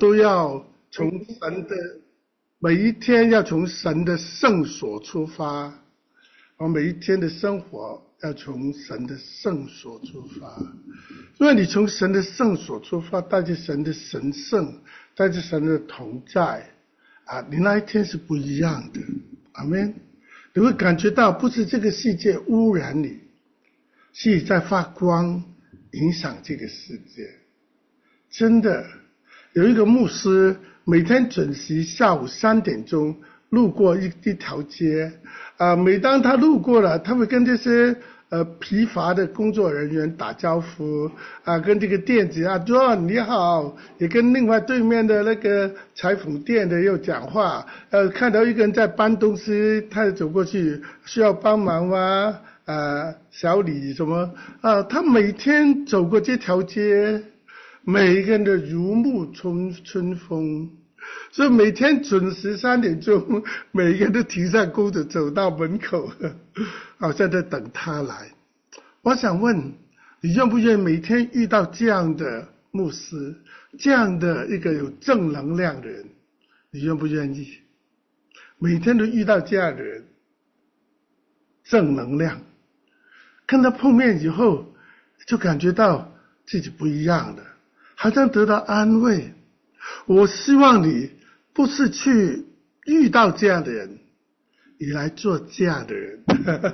都要从神的每一天要从神的圣所出发，我每一天的生活要从神的圣所出发。因为你从神的圣所出发，带着神的神圣，带着神的同在你那一天是不一样的。阿们。你会感觉到不是这个世界污染你，是你在发光影响这个世界。真的有一个牧师每天准时下午3点钟路过一条街每当他路过了，他会跟这些疲乏的工作人员打招呼跟这个店子John 你好，也跟另外对面的那个裁缝店的又讲话看到一个人在搬东西，他走过去需要帮忙吗小李什么他每天走过这条街，每一个人的如沐春风，所以每天准时3点钟，每一个人都停下工作走到门口，好像在等他来。我想问你，愿不愿意每天遇到这样的牧师，这样的一个有正能量的人？你愿不愿意每天都遇到这样的人，正能量，跟他碰面以后就感觉到自己不一样了，好像得到安慰。我希望你不是去遇到这样的人，你来做这样的人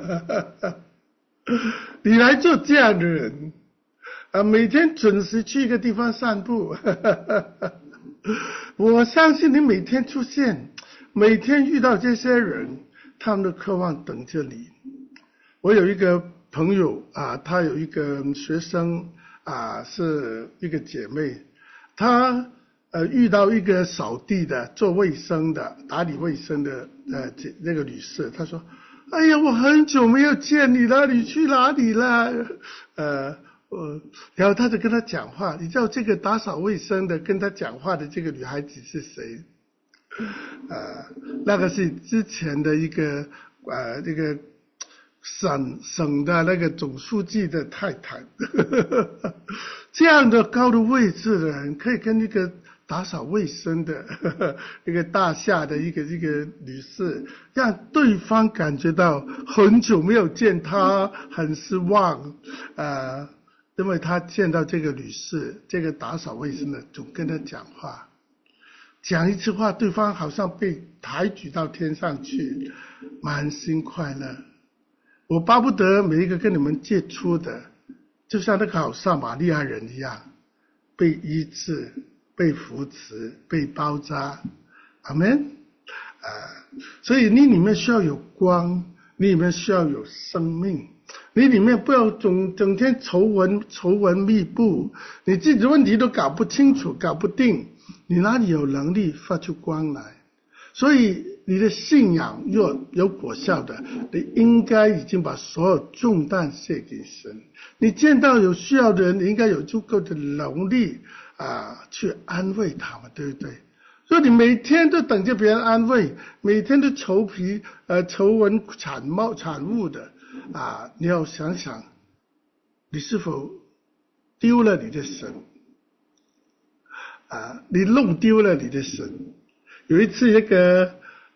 你来做这样的人每天准时去一个地方散步我相信你每天出现，每天遇到这些人，他们都渴望等着你。我有一个朋友他有一个学生是一个姐妹，她遇到一个扫地的、做卫生的、打理卫生的那个女士，她说：“哎呀，我很久没有见你了，你去哪里了？”然后她就跟她讲话，你知道这个打扫卫生的跟她讲话的这个女孩子是谁？那个是之前的一个那个省的那个总书记的太太这样的高的位置的人，可以跟一个打扫卫生的一个大厦的一个女士，让对方感觉到很久没有见她，很失望因为他见到这个女士，这个打扫卫生的总跟她讲话，讲一次话，对方好像被抬举到天上去，满心快乐。我巴不得每一个跟你们接触的，就像那个好撒玛利亚人一样，被医治，被扶持，被包扎。阿们所以你里面需要有光，你里面需要有生命，你里面不要整天愁纹密布，你自己的问题都搞不清楚搞不定，你哪里有能力发出光来？所以你的信仰若有果效的，你应该已经把所有重担卸给神。你见到有需要的人，你应该有足够的能力去安慰他们，对不对？所以你每天都等着别人安慰，每天都愁文产物的你要想想，你是否丢了你的神你弄丢了你的神。有一次一个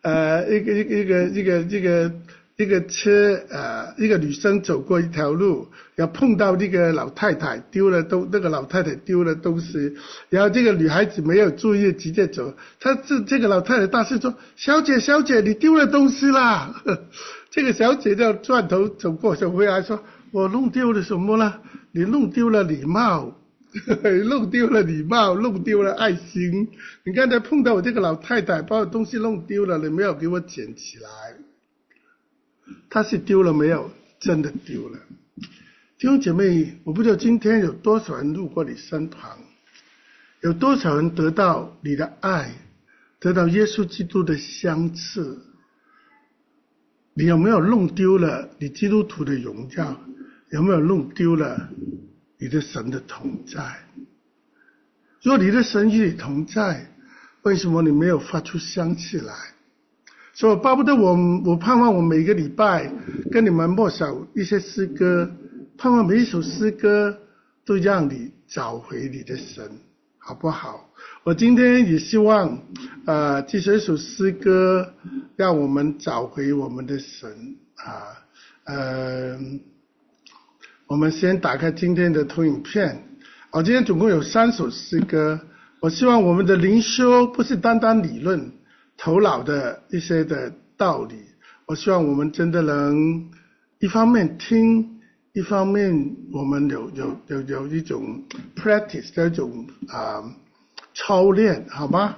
车一个女生走过一条路，然后碰到那个老太太那个老太太丢了东西，然后这个女孩子没有注意直接走，这个老太太大声说：“小姐你丢了东西啦！”这个小姐就转头走回来说：“我弄丢了什么了？你弄丢了礼貌。”弄丢了礼貌，弄丢了爱心。你刚才碰到我这个老太太把我东西弄丢了，你没有给我捡起来。她是丢了没有？真的丢了。弟兄姐妹，我不知道今天有多少人路过你身旁，有多少人得到你的爱，得到耶稣基督的相赐。你有没有弄丢了你基督徒的荣耀？有没有弄丢了你的神的同在？若你的神与你同在，为什么你没有发出香气来？所以巴不得我盼望我每个礼拜跟你们默想一些诗歌，盼望每一首诗歌都让你找回你的神， 好不好？我今天也希望这首诗歌让我们找回我们的神我们先打开今天的投影片。今天总共有3首诗歌。我希望我们的灵修不是单单理论头脑的一些的道理，我希望我们真的能一方面听，一方面我们有一种 practice 的一种操练，好吗？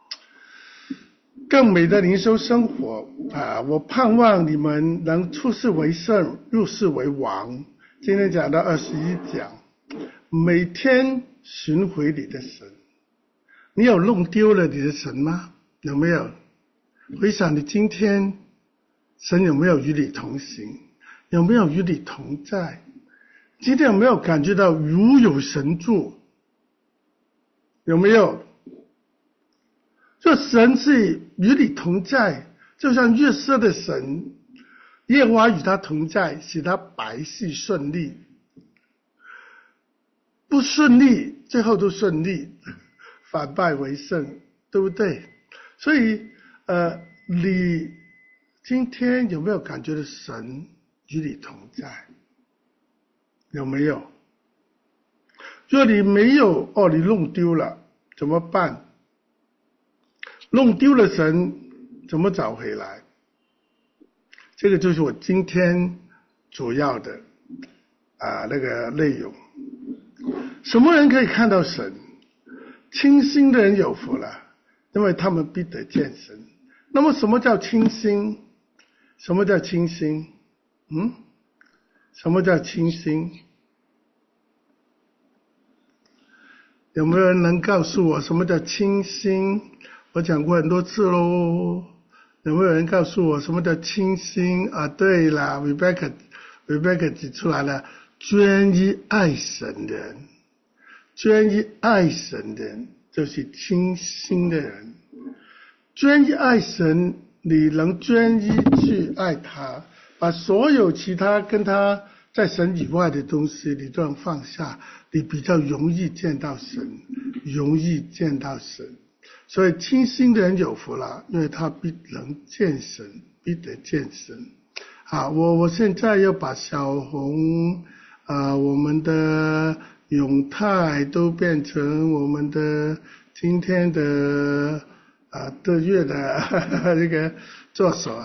更美的灵修生活我盼望你们能出世为圣，入世为王。今天讲到21讲，每天寻回你的神。你有弄丢了你的神吗？有没有？回想你今天神有没有与你同行？有没有与你同在？今天有没有感觉到如有神助？有没有？就神是与你同在，就像约瑟的神，耶和华与他同在，使他百事顺利。不顺利最后都顺利，反败为胜，对不对？所以你今天有没有感觉到神与你同在？有没有？如果你没有你弄丢了怎么办？弄丢了神怎么找回来？这个就是我今天主要的那个内容。什么人可以看到神？清心的人有福了，因为他们必得见神。那么什么叫清心？什么叫清心？什么叫清心？有没有人能告诉我什么叫清心？我讲过很多次咯。有没有人告诉我什么叫清心？对了， Rebecca 指出来了，专一爱神的人，专一爱神的人就是清心的人。专一爱神，你能专一去爱他，把所有其他跟他在神以外的东西你都能放下，你比较容易见到神，容易见到神。所以清心的人有福了，因为他必能见神，必得见神。我现在要把小红我们的永泰都变成我们的今天的的月的这个作手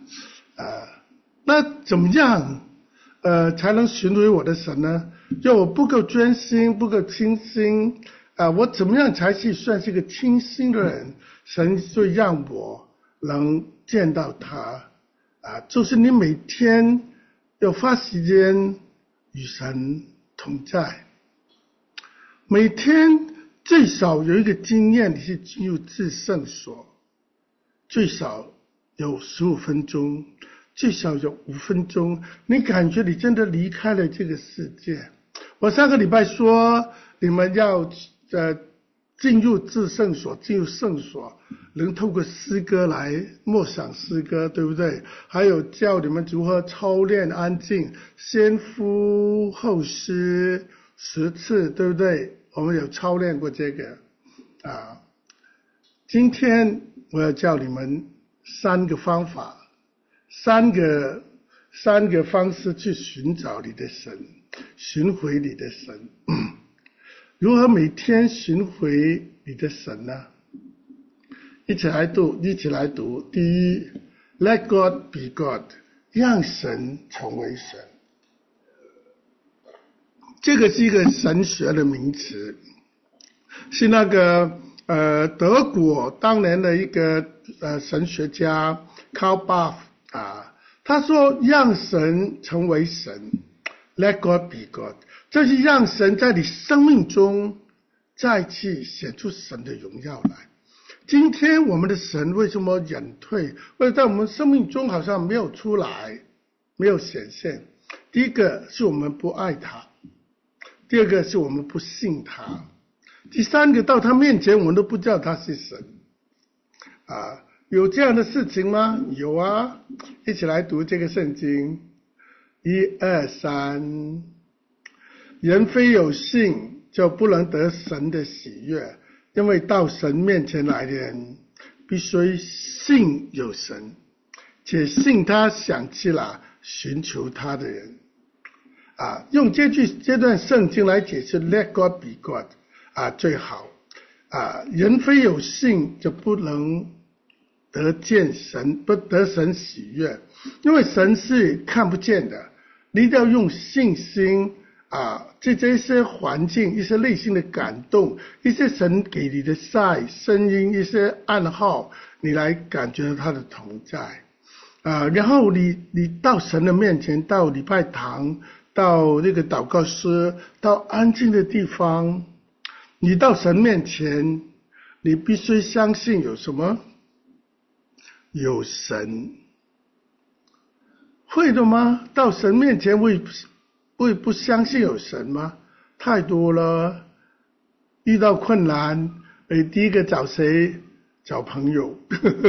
那怎么样才能寻回我的神呢？就我不够专心，不够清心我怎么样才去算是个清心的人？神就让我能见到他就是你每天要花时间与神同在，每天最少有一个经验，你是进入至圣所，最少有15分钟，最少有5分钟，你感觉你真的离开了这个世界。我上个礼拜说你们要进入至圣所，进入圣所，能透过诗歌来默想诗歌，对不对？还有教你们如何操练安静，先呼后吸10次，对不对？我们有操练过这个今天我要教你们3个方法，3个方式去寻找你的神，寻回你的神。如何每天寻回你的神呢？一起来读。第一 ，Let God be God， 让神成为神。这个是一个神学的名词，是那个德国当年的一个神学家 Karl Barth他说让神成为神 ，Let God be God。就是让神在你生命中再去显出神的荣耀来。今天我们的神为什么隐退？或者在我们生命中好像没有出来，没有显现。第一个是我们不爱他，第二个是我们不信他，第三个到他面前我们都不知道他是神有这样的事情吗？有啊，一起来读这个圣经。1、2、3。人非有信， 就不能得神的喜悦，因为到神面前来的人必须信有神，且信他想起了寻求他的人。用这段圣经来解释 Let God be God 最好。人非有信就不能得见神，不得神喜悦，因为神是看不见的，你一定要用信心这些环境，一些内心的感动，一些神给你的声音，一些暗号，你来感觉到他的同在然后你到神的面前，到礼拜堂，到那个祷告室，到安静的地方，你到神面前，你必须相信有什么？有神。会的吗？到神面前会不相信有神吗？太多了。遇到困难，第一个找谁？找朋友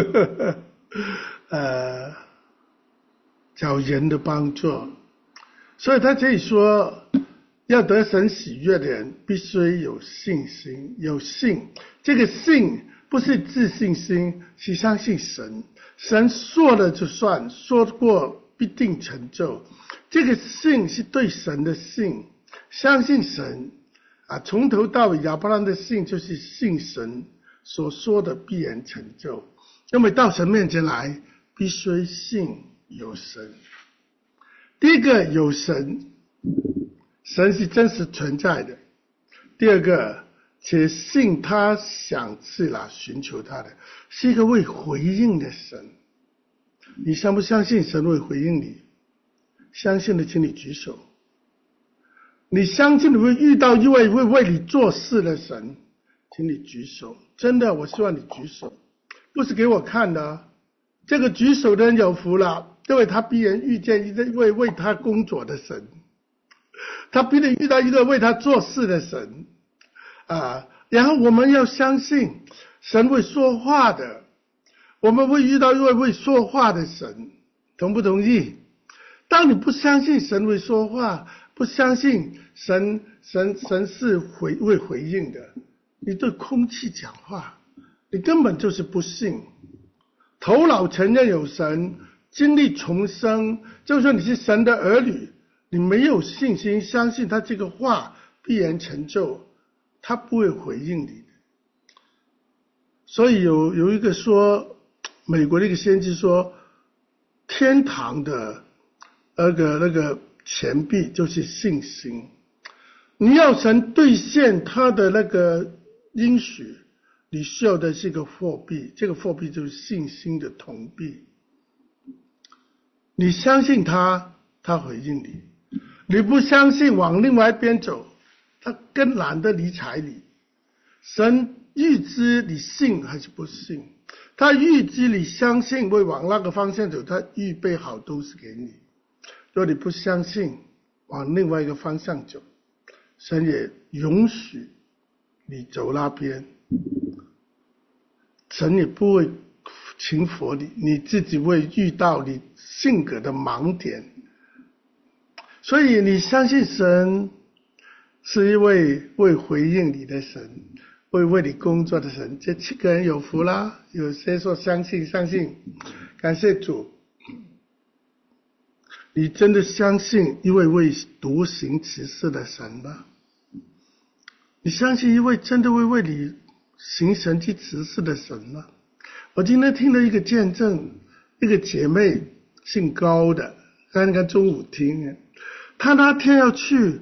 找人的帮助。所以他这里说，要得神喜悦的人必须有信心，有信。这个信不是自信心，是相信神。神说了就算，说过必定成就。这个信是对神的信，相信神从头到尾亚伯拉罕的信就是信神所说的必然成就。因为到神面前来，必须信有神。第一个有神，神是真实存在的。第二个，且信他想赐了寻求他的，是一个会回应的神。你相不相信神会回应你？相信的请你举手。你相信你会遇到一位会为你做事的神，请你举手。真的，我希望你举手，不是给我看的。这个举手的人有福了，因为他必然遇见一位为他工作的神，他必定遇到一个为他做事的神然后我们要相信神会说话的，我们会遇到一位会说话的神，同不同意？当你不相信神会说话，不相信神是会回应的，你对空气讲话，你根本就是不信。头脑承认有神，经历重生，就算你是神的儿女，你没有信心相信他这个话必然成就，他不会回应你的。所以有一个说，美国的一个先知说，天堂的那个钱币就是信心。你要神兑现他的那个应许，你需要的是一个货币，这个货币就是信心的铜币。你相信他，他回应你；你不相信，往另外一边走，他更懒得理睬你。神预知你信还是不信，他预知你相信会往那个方向走，他预备好都是给你。如果你不相信，往另外一个方向走，神也允许你走那边，神也不会轻浮你，你自己会遇到你性格的盲点。所以你相信神是一位会回应你的神，会为你工作的神。这7个人有福啦，有些说相信，感谢主。你真的相信一位会独行其事的神吗？你相信一位真的会为你行神迹奇事的神吗？我今天听了一个见证，一个姐妹姓高的，刚刚中午听，她那天要去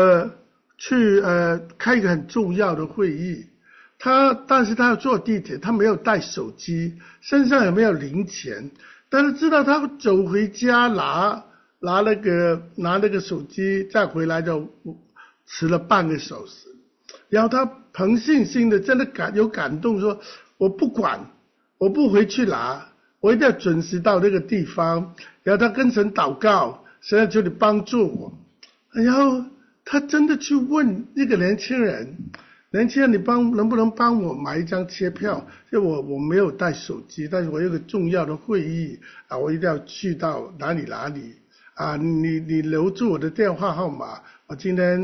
开一个很重要的会议，但是她要坐地铁，她没有带手机，身上也没有零钱，但是知道她走回家拿那个手机再回来就迟了半个小时，然后他凭信心的真的有感动说，我不管，我不回去拿，我一定要准时到那个地方。然后他跟神祷告，神要求你帮助我。然后他真的去问一个年轻人，你能不能帮我买一张车票？因为我没有带手机，但是我有个重要的会议我一定要去到哪里你留住我的电话号码，我今天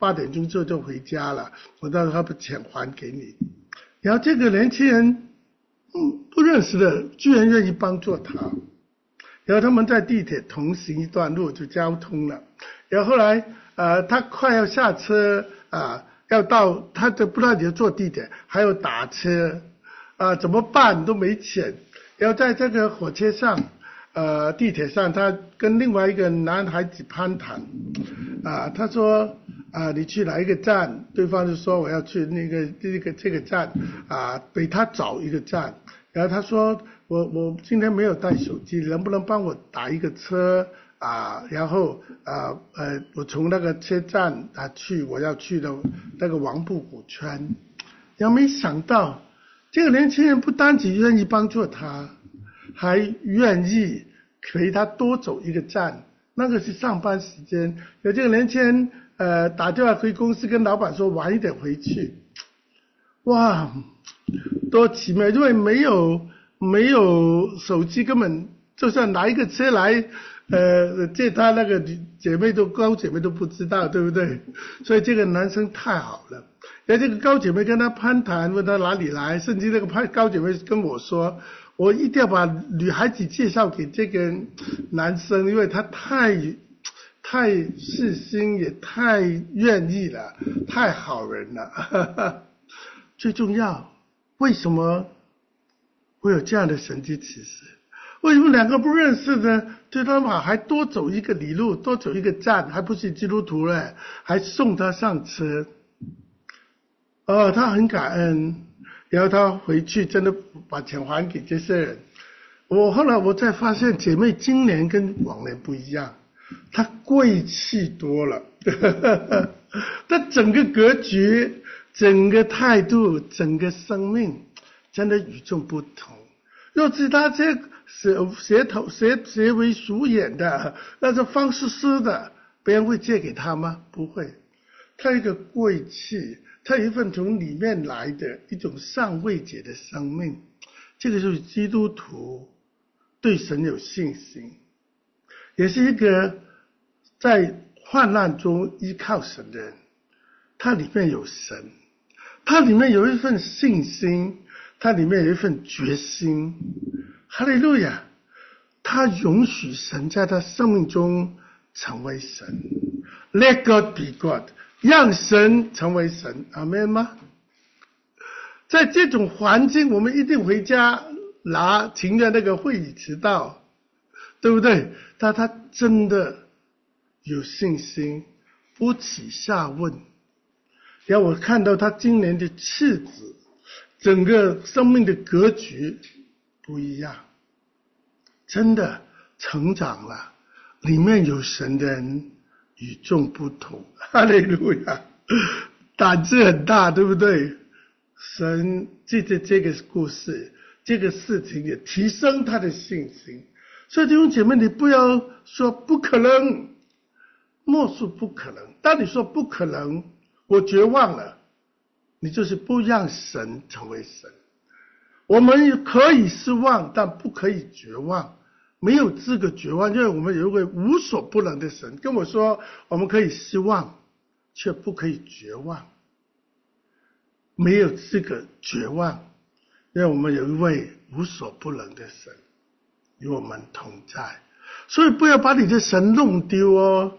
8点钟之后就回家了，我到时候把钱还给你。然后这个年轻人不认识的居然愿意帮助他，然后他们在地铁同行一段路就交通了。然后后来他快要下车要到，他就不知道你要坐地铁还要打车怎么办都没钱。然后在这个火车上地铁上，他跟另外一个男孩子攀谈他说你去哪一个站，对方就说我要去这个站比他早一个站。然后他说我今天没有带手机，能不能帮我打一个车然后我从那个车站我要去的那个王府谷圈。然后没想到这个年轻人不单只愿意帮助他，还愿意陪他多走一个站。那个是上班时间，有这个年轻人打电话回公司跟老板说晚一点回去。哇，多奇妙！因为没有手机，根本就算拿一个车来借他那个高姐妹都不知道，对不对？所以这个男生太好了。然后这个高姐妹跟他攀谈，问他哪里来，甚至那个高姐妹跟我说，我一定要把女孩子介绍给这个男生，因为他太细心，也太愿意了，太好人了。最重要，为什么会有这样的神迹奇事？为什么两个不认识的对他们好，还多走一个里路，多走一个站，还不是基督徒嘞，还送他上车。他很感恩，然后他回去真的把钱还给这些人。后来我才发现，姐妹今年跟往年不一样，她贵气多了。她整个格局，整个态度，整个生命真的与众不同。若是他这斜为鼠眼的，那是方湿湿的，别人会借给他吗？不会。他有一个贵气，他有一份从里面来的一种尚未解的生命。这个就是基督徒对神有信心，也是一个在患难中依靠神的人。他里面有神，他里面有一份信心，他里面有一份决心。哈利路亚！他允许神在他生命中成为神。Let God be God， 让神成为神。阿们吗？在这种环境，我们一定回家拿停在那个会议迟到，对不对？但他真的有信心，不起下问。然后我看到他今年的气质，整个生命的格局不一样，真的成长了。里面有神的人与众不同。哈利路亚！胆子很大，对不对？神借着这个故事，这个事情也提升他的信心。所以弟兄姐妹，你不要说不可能，莫说不可能。当你说不可能，我绝望了，你就是不让神成为神。我们可以失望，但不可以绝望，没有资格绝望，因为我们有一位无所不能的神。跟我说我们可以失望，却不可以绝望，没有资格绝望，因为我们有一位无所不能的神与我们同在。所以不要把你的神弄丢哦。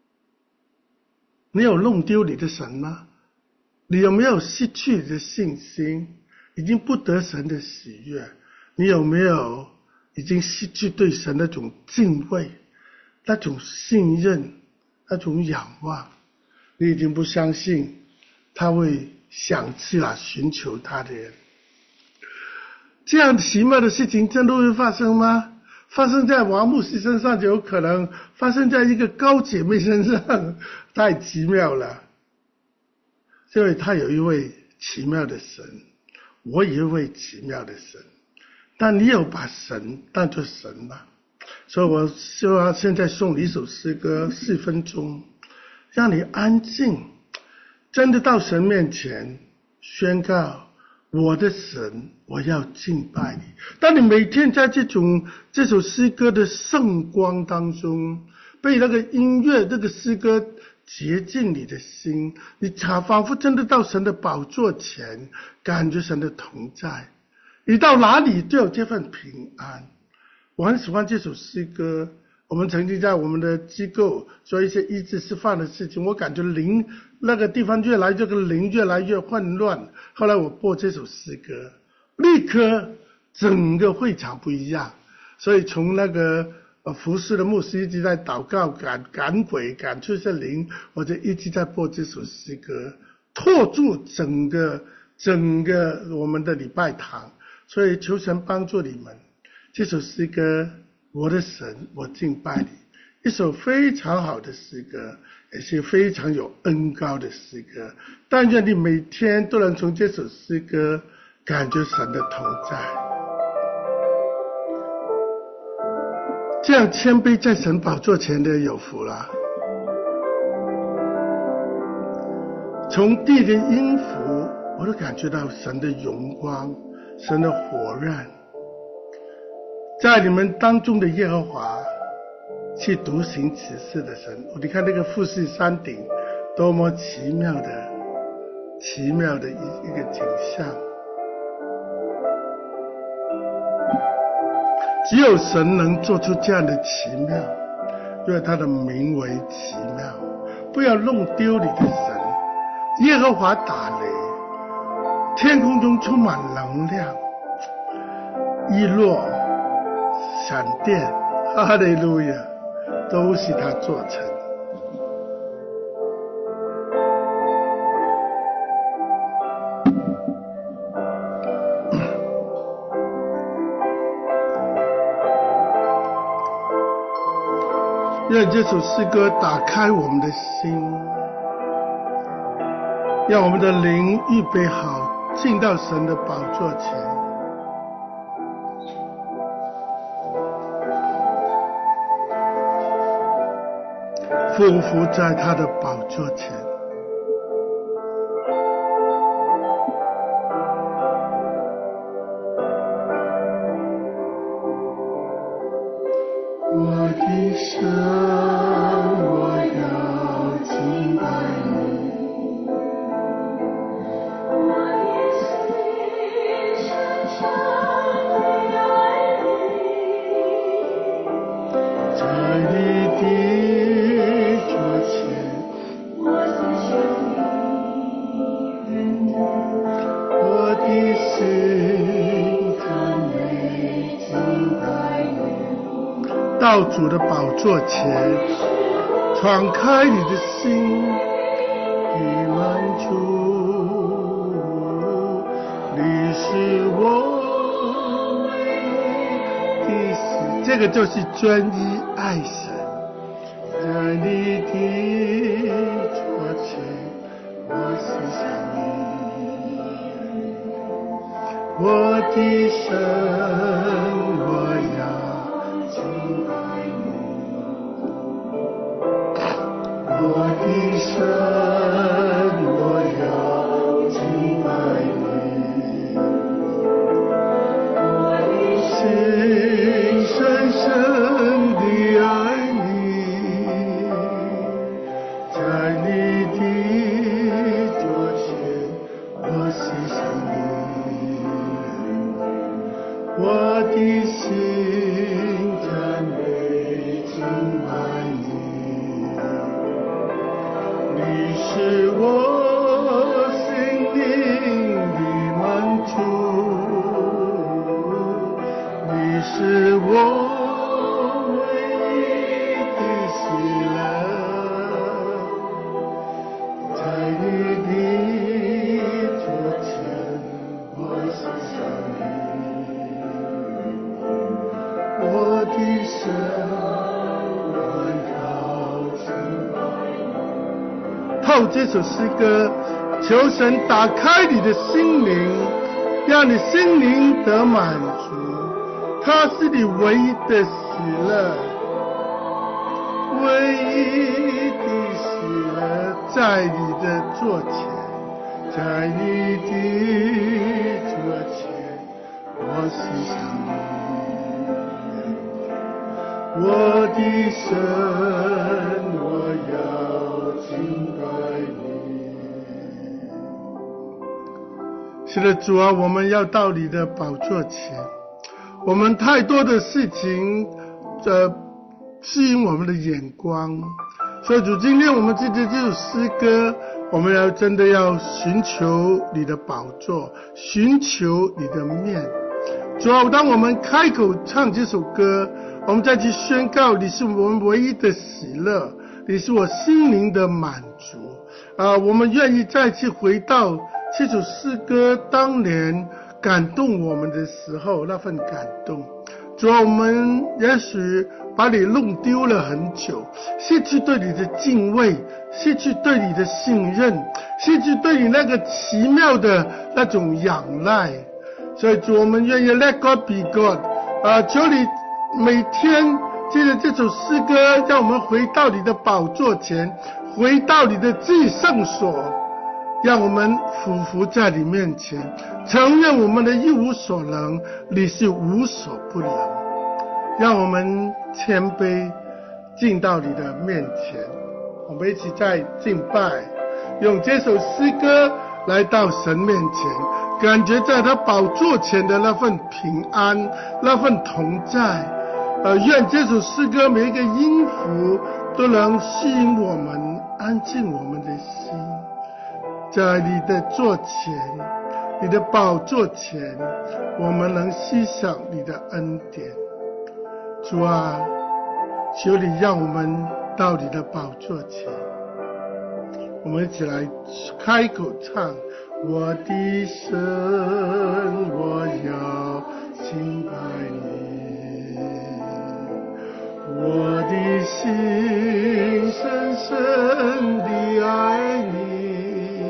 你有弄丢你的神吗？你有没有失去你的信心，已经不得神的喜悦？你有没有已经失去对神那种敬畏，那种信任，那种仰望？你已经不相信他会想起来寻求他的人。这样奇妙的事情真的会发生吗？发生在王牧师身上就有可能，发生在一个高姐妹身上太奇妙了。因为他有一位奇妙的神，我有一位奇妙的神。但你有把神当作神吗？所以我希望现在送你一首诗歌，4分钟，让你安静，真的到神面前宣告，我的神，我要敬拜你。当你每天在这首诗歌的圣光当中，被那个音乐这个诗歌洁净你的心，你仿佛真的到神的宝座前，感觉神的同在，你到哪里都有这份平安。我很喜欢这首诗歌，我们曾经在我们的机构做一些医治释放的事情，我感觉灵那个地方这个灵越来越混乱，后来我播这首诗歌，立刻整个会场不一样。所以从那个服侍的牧师一直在祷告赶鬼赶出些灵，我就一直在播这首诗歌，托住整个我们的礼拜堂。所以求神帮助你们，这首诗歌我的神我敬拜你，一首非常好的诗歌，也是非常有恩膏的诗歌。但愿你每天都能从这首诗歌感觉神的同在，这样谦卑在神宝座前的有福了。从地的音符我都感觉到神的荣光，神的火热。在你们当中的耶和华是独行其事的神。你看那个富士山顶多么奇妙的一个景象，只有神能做出这样的奇妙，因为他的名为奇妙。不要弄丢你的神。耶和华打雷，天空中充满能量，日落闪电，哈利路亚，都是他做成。愿这首诗歌打开我们的心，让我们的灵预备好进到神的宝座前，匍匐在他的宝座前。我的神，我要敬拜你，我的心深深地爱你，在你的桌前，我是生命，我的心赞美敬拜你。到主的宝座前，敞开你的心，你满足，你是我唯一的死。这个就是专一爱神。在你的桌前，我思想你，我的神，我要敬拜你，我的神，我要敬拜你，我的心深深地爱你，在你的桌前，我思想你，我的心赞美敬拜你，你是我心灵的满足，你是我唯一的喜乐，在你的桌前，我思想你，我的神，我要敬拜你。透这首诗歌，求神打开你的心灵，让你心灵得满足。它是你唯一的喜乐，唯一的喜乐，在你的座前，在你的桌前，我思想你，我的神，我要敬是的，主啊，我们要到你的宝座前，我们太多的事情吸引我们的眼光，所以主，今天我们这首诗歌，我们真的要寻求你的宝座，寻求你的面。主啊，当我们开口唱这首歌，我们再去宣告你是我们唯一的喜乐，你是我心灵的满足我们愿意再次回到这首诗歌当年感动我们的时候那份感动。主啊，我们也许把你弄丢了很久，失去对你的敬畏，失去对你的信任，失去对你那个奇妙的那种仰赖。所以主，我们愿意 Let God be God 求你每天借着这首诗歌，让我们回到你的宝座前，回到你的至圣所，让我们俯伏在你面前，承认我们的一无所能，你是无所不能。让我们谦卑进到你的面前，我们一起在敬拜，用这首诗歌来到神面前，感觉在他宝座前的那份平安，那份同在。愿这首诗歌每一个音符都能吸引我们，安静我们的心，在你的座前，你的宝座前，我们能欣赏你的恩典。主啊，求你让我们到你的宝座前，我们一起来开口唱：我的神，我要敬拜你，我的心深深地爱你，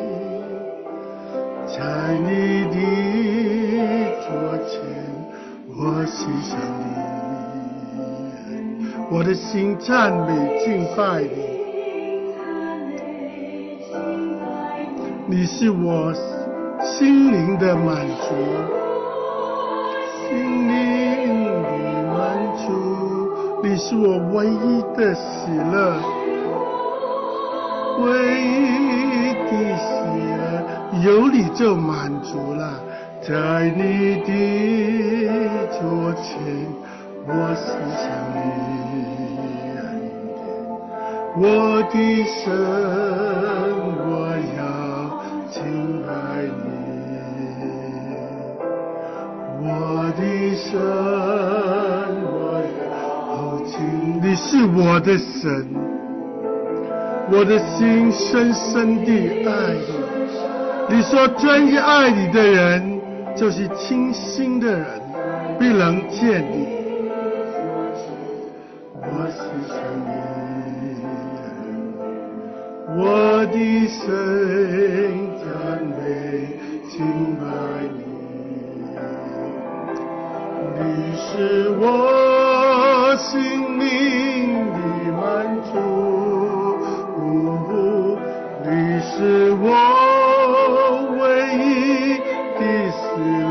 在你的座前，我欣赏你，我的心赞美敬拜你。你是我心灵的满足，心灵的满足，你是我唯一的喜乐，唯一的喜乐，有你就满足了。在你的座前，我思想你恩典，我的神，我要敬拜你，我的神，我要敬，你是我的神，我的心深深地爱你。你说专一爱你的人，就是清心的人，必能见你。我思想你，我的神赞美敬拜你，你是我心灵的满足，你是我唯一的喜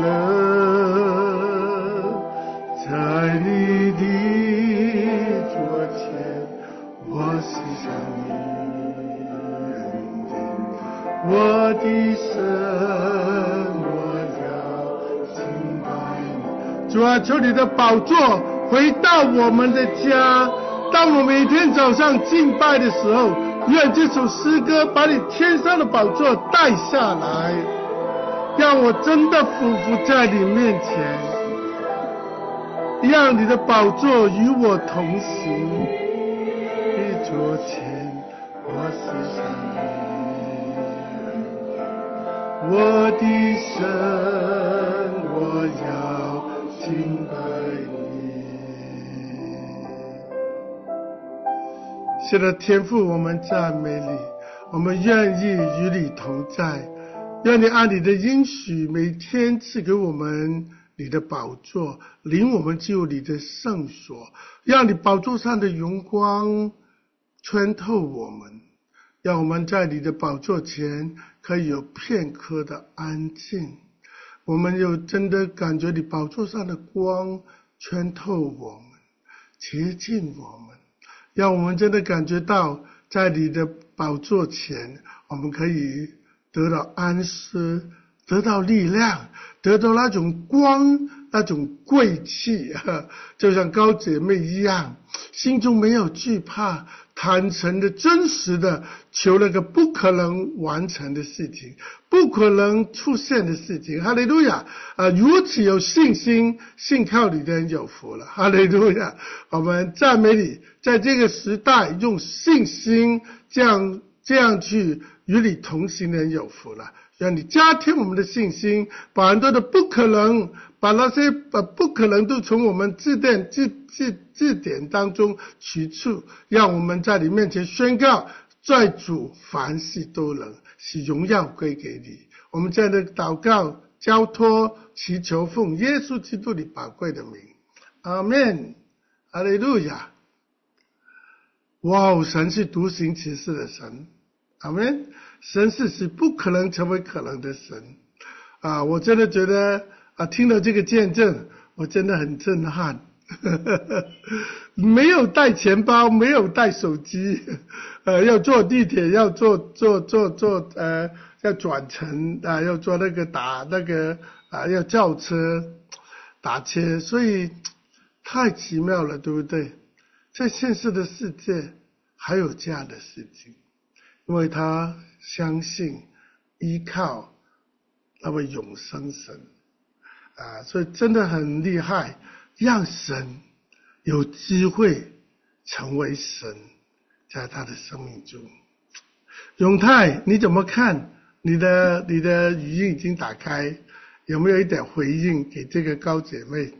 乐，在你的座前，我思想你恩典，我的神，我要敬拜你。主啊，求你的宝座回到我们的家，当我每天早上敬拜的时候，愿这首诗歌把你天上的宝座带下来，让我真的俯伏在你面前，让你的宝座与我同行。你座前，我思想你，我的神，我要敬拜你。是的，天父，我们赞美你，我们愿意与你同在，愿你按你的应许每天赐给我们你的宝座，领我们进入你的圣所，让你宝座上的荣光穿透我们，让我们在你的宝座前可以有片刻的安静。我们有真的感觉你宝座上的光穿透我们，洁净我们，让我们真的感觉到在你的宝座前，我们可以得到安息， 得到力量，得到那种光，那种贵气，就像高姐妹一样，心中没有惧怕，坦诚的真实的求那个不可能完成的事情，不可能出现的事情。哈利路亚如此有信心，信靠你的人有福了。哈利路亚，我们赞美你，在这个时代用信心这样去与你同行的人有福了。让你加添我们的信心，把很多的不可能，把那些不可能都从我们字典当中取出，让我们在你面前宣告，在主凡事都能，使荣耀归给你。我们这样的祷告交托祈求，奉耶稣基督的宝贵的名，阿们，哈利路亚。哇，神是独行其事的神，阿们。神是使不可能成为可能的神我真的觉得听了这个见证，我真的很震撼。没有带钱包，没有带手机，要坐地铁，要坐要转乘要坐那个打那个要叫车打车，所以太奇妙了，对不对？在现实的世界还有这样的事情，因为他相信依靠那位永生神所以真的很厉害，让神有机会成为神在他的生命中。永泰你怎么看？你的语音已经打开，有没有一点回应给这个高姐妹？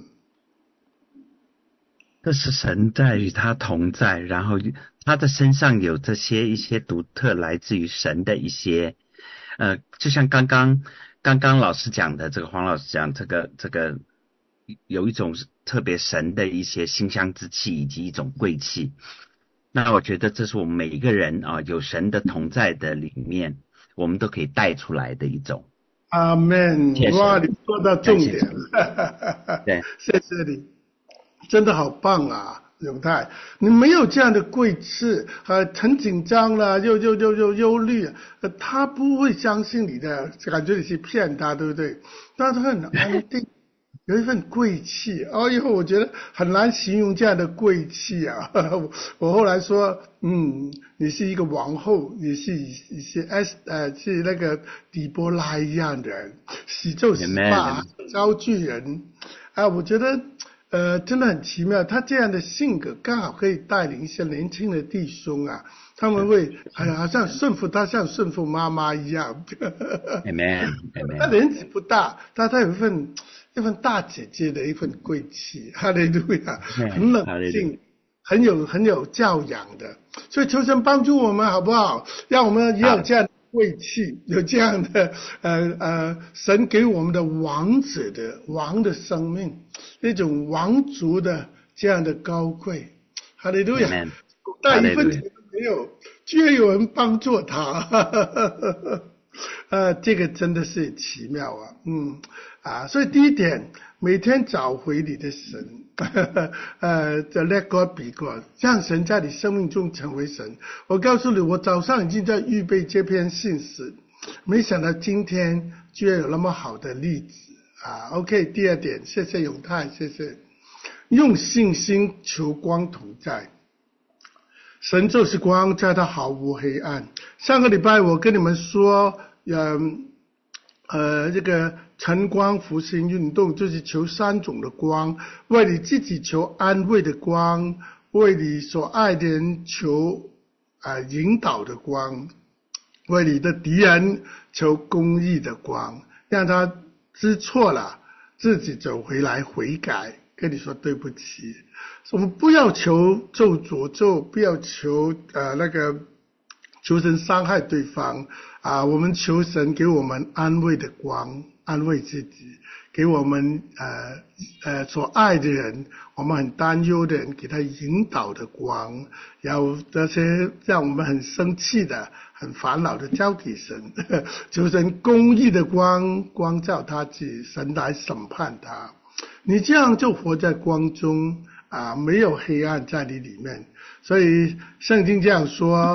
这是神在与他同在，然后他的身上有这些一些独特来自于神的一些就像刚刚老师讲的，这个黄老师讲这个有一种特别神的一些馨香之气以及一种贵气。那我觉得这是我们每一个人有神的同在的里面，我们都可以带出来的一种。 阿们，哇，你说到重点了。 对， 谢谢你，真的好棒啊，永泰，你没有这样的贵气很紧张了，又忧虑，他不会相信你的，感觉你是骗他，对不对？但是他很安定，有一份贵气。以后我觉得很难形容这样的贵气啊。我后来说，你是一个王后，你是是那个底波拉一样的人，喜咒喜霸，招聚人我觉得真的很奇妙，他这样的性格刚好可以带领一些年轻的弟兄他们会好像顺服他，像顺服妈妈一样。 Amen。 他年纪不大，但他有一份大姐姐的一份贵气，哈利路亚，很冷静，很有教养的。所以求神帮助我们好不好？让我们也有这样的贵气，有这样的神给我们的王的生命，那种王族的这样的高贵。哈利路亚，带一分钱都没有，居然有人帮助他。这个真的是奇妙所以第一点，每天找回你的神let God be God， 让神在你生命中成为神。我告诉你，我早上已经在预备这篇信息，没想到今天居然有那么好的例子OK， 第二点，谢谢永泰，谢谢。用信心求光同在，神就是光，在他毫无黑暗。上个礼拜我跟你们说这个晨光复兴运动就是求3种的光，为你自己求安慰的光，为你所爱的人求引导的光，为你的敌人求公义的光，让他知错了自己走回来悔改，跟你说对不起。我们不要求诅咒，不要求求神伤害对方我们求神给我们安慰的光，安慰自己，给我们所爱的人，我们很担忧的人，给他引导的光，然后这些让我们很生气的、很烦恼的交给神，求神公义的光照他自己，神来审判他。你这样就活在光中没有黑暗在你里面。所以圣经这样说，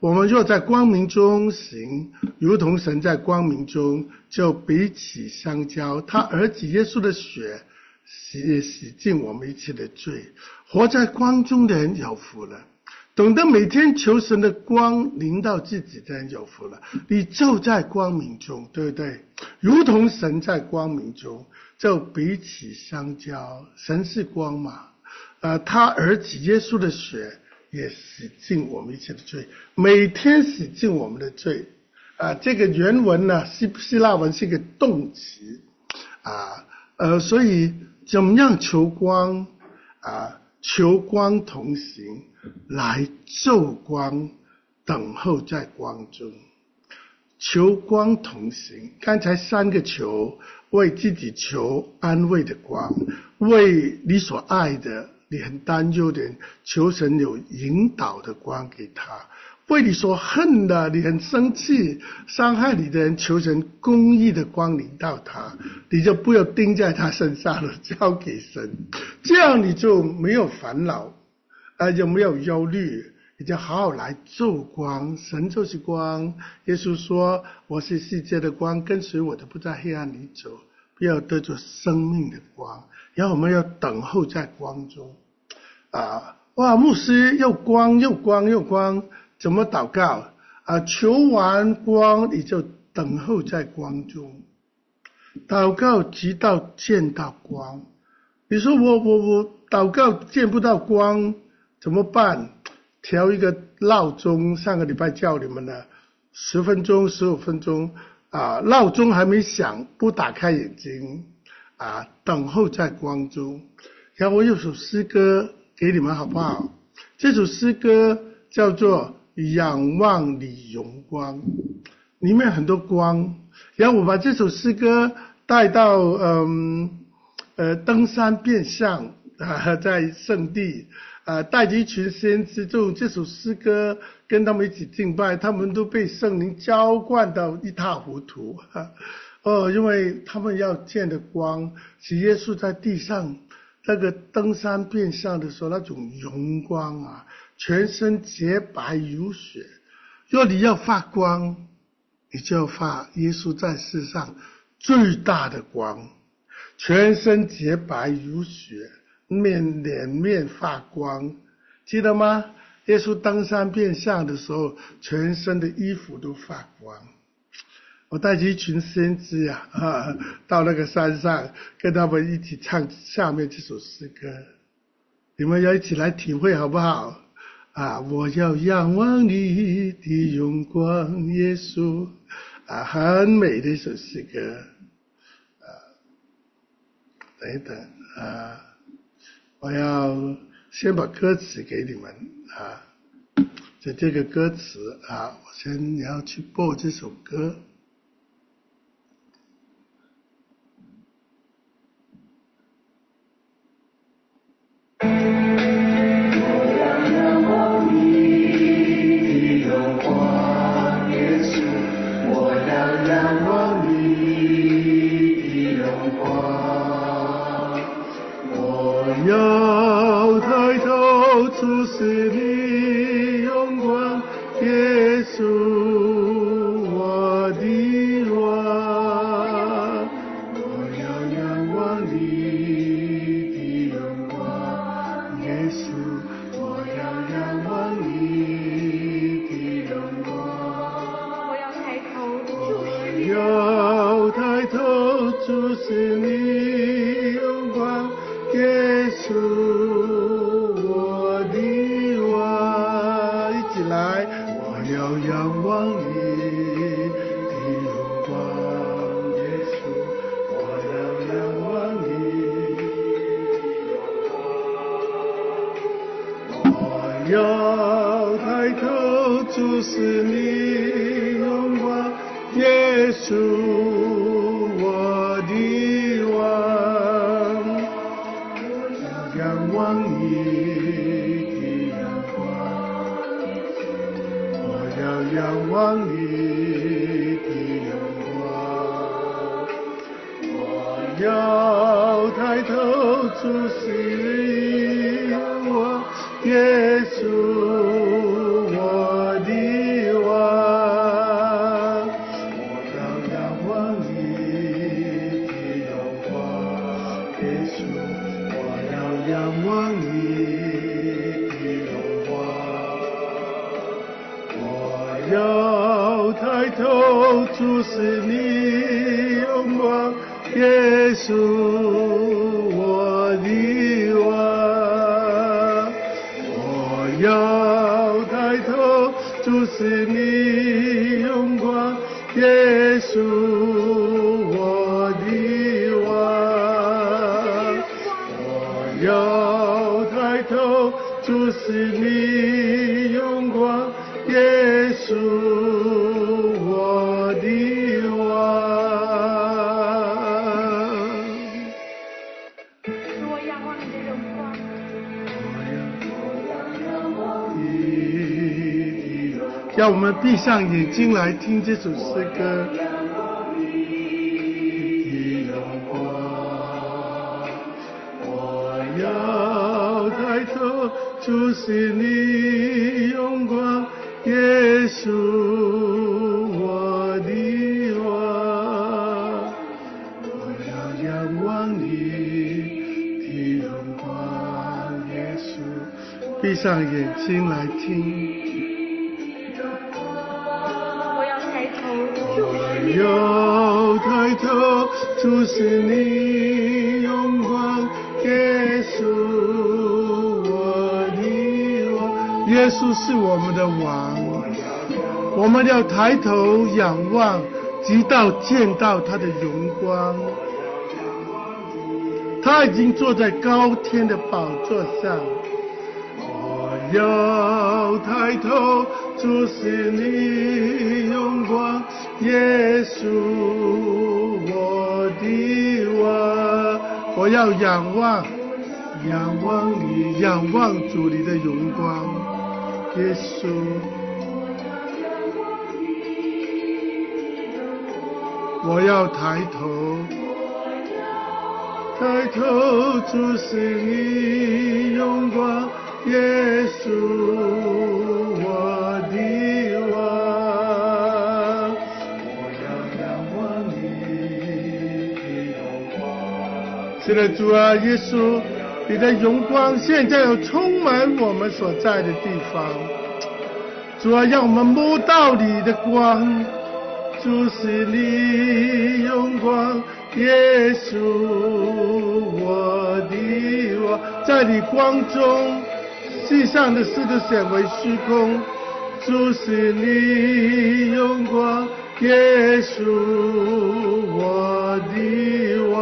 我们若在光明中行，如同神在光明中，就彼此相交。他儿子耶稣的血洗净我们一切的罪。活在光中的人有福了，懂得每天求神的光临到自己的人有福了。你就在光明中，对不对？如同神在光明中，就彼此相交。神是光嘛，他儿子耶稣的血也洗净我们一切的罪，每天洗净我们的罪。这个原文呢，希腊文是一个动词所以怎么样求光求光同行，来昼光，等候在光中。求光同行，刚才3个求，为自己求安慰的光，为你所爱的你很担忧的人求神有引导的光给他，为你所恨的你很生气伤害你的人求神公义的光临到他，你就不要盯在他身上了，交给神，这样你就没有烦恼就没有忧虑，你就好好来昼光。神就是光，耶稣说我是世界的光，跟随我的不在黑暗里走，不要得着生命的光。然后我们要等候在光中牧师又光又光又光，怎么祷告求完光你就等候在光中，祷告直到见到光。你说我祷告见不到光怎么办？调一个闹钟，上个礼拜叫你们的10分钟15分钟闹钟还没响，不打开眼睛等候在光中。然后我有首诗歌给你们好不好？这首诗歌叫做仰望你荣光，里面很多光。然后我把这首诗歌带到登山变相在圣地带着一群先知，用这首诗歌跟他们一起敬拜，他们都被圣灵浇灌到一塌糊涂因为他们要见的光是耶稣在地上那个登山变相的时候那种荣光全身洁白如雪。若你要发光，你就要发耶稣在世上最大的光，全身洁白如雪，脸面发光，记得吗？耶稣登山变相的时候，全身的衣服都发光。我带着一群先知到那个山上，跟他们一起唱下面这首诗歌，你们要一起来体会好不好我要仰望你的荣光，耶稣很美的一首诗歌等一等我要先把歌词给你们这个歌词我先要去播这首歌。要抬头注视你荣光，耶稣我的王，我要仰望你的荣光，耶稣我要仰望你的荣光，我要抬头注视你荣光，耶稣我的王，一起来，我要仰望你的荣光，耶稣我要仰望你的荣光，我要抬头注视你荣光，耶稣我的王，仰望你的荣光，我要仰望你的荣光，我要抬头注视我耶稣我的稣，我要仰望你的荣光，我要抬头注视你荣光，耶稣我的王，我要抬头注视你荣光，耶稣我的王，我要抬头注视你荣光，耶稣我的王。 我仰望你的荣光， 让我们闭上眼睛来听这首诗歌。我要抬头注视你荣光，耶稣我的王，我要仰望你的荣光，耶稣。闭上眼睛来听。要抬头注视你荣光，耶稣我的王，耶稣是我们的王，我们要抬头仰望，直到见到他的荣光。他已经坐在高天的宝座上，我要抬头注视你荣光，耶稣我的王，我要仰望你，仰望主你的荣光，耶稣。我要抬头注视你荣光，耶稣我的王，我要仰望你的荣光。是的，主啊，耶稣，你的荣光现在要充满我们所在的地方。主啊，让我们摸到你的光，注视你荣光，耶稣我的王，在你光中，世上的事都显为虚空，注视你荣光，耶稣我的王，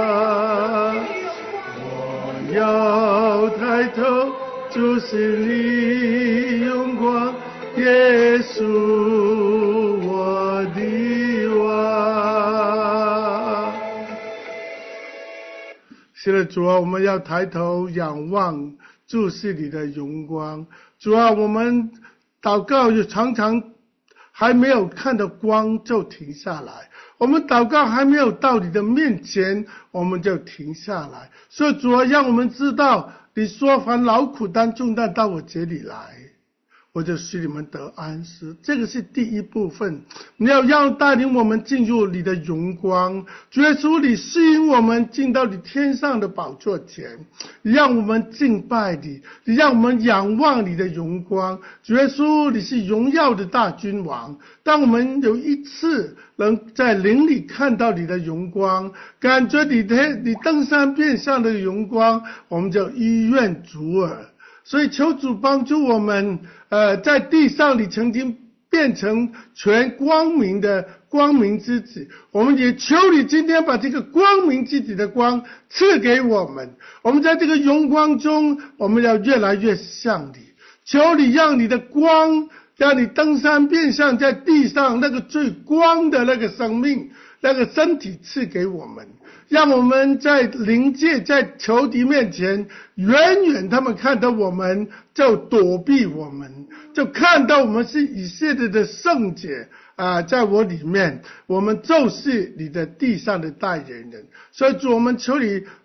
我要抬头注视你荣光，耶稣我的王。是的，主啊，我们要抬头仰望注视你的荣光。主啊，我们祷告就常常还没有看到光就停下来，我们祷告还没有到你的面前我们就停下来。所以主啊，让我们知道你说凡劳苦担重担到我这里来，我就使你们得安息。这个是第一部分，你要带领我们进入你的荣光。主耶稣，你吸引我们进到你天上的宝座前，你让我们敬拜你，你让我们仰望你的荣光。主耶稣，你是荣耀的大君王，当我们有一次能在灵里看到你的荣光，感觉你登山变相的荣光，我们就依愿主耳。所以求主帮助我们，在地上你曾经变成全光明的光明之子，我们也求你今天把这个光明之子的光赐给我们。我们在这个荣光中，我们要越来越像你。求你让你的光，让你登山变相在地上那个最光的那个生命，那个身体赐给我们，让我们在灵界在仇敌面前，远远他们看到我们就躲避我们，就看到我们是以色列的圣洁在我里面，我们就是你的地上的代言人。所以主，我们求你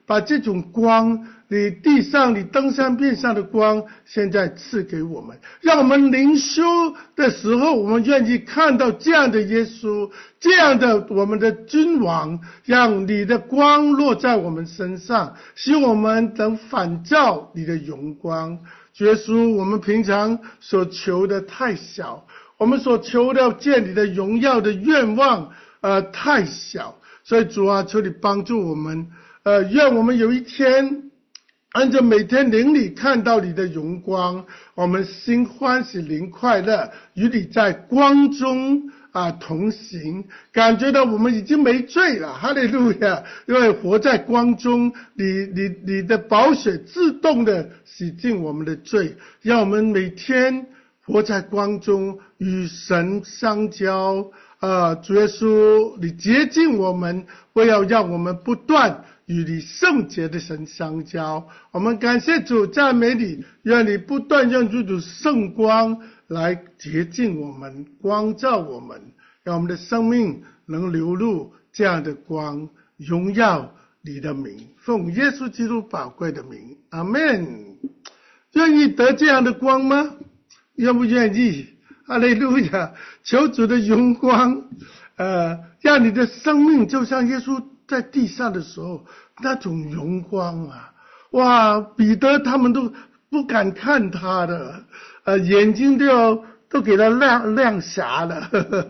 把这种光，你地上你登山变上的光，现在赐给我们，让我们灵修的时候，我们愿意看到这样的耶稣，这样的我们的君王，让你的光落在我们身上，使我们能反照你的荣光。主耶稣，我们平常所求的太小，我们所求的见你的荣耀的愿望太小，所以主啊，求你帮助我们，愿我们有一天按照每天灵里看到你的荣光，我们心欢喜灵快乐，与你在光中同行，感觉到我们已经没罪了，哈利路亚！因为活在光中，你的宝血自动的洗净我们的罪，让我们每天活在光中，与神相交。主耶稣，你洁净我们，为要让我们不断与你圣洁的神相交。我们感谢主，赞美你，愿你不断用这种圣光来洁净我们，光照我们，让我们的生命能流露这样的光，荣耀你的名，奉耶稣基督宝贵的名，阿们。愿意得这样的光吗？愿不愿意？哈利路亚！求主的荣光，让你的生命就像耶稣在地上的时候那种荣光啊！哇，彼得他们都不敢看他的，眼睛都给他亮瞎了。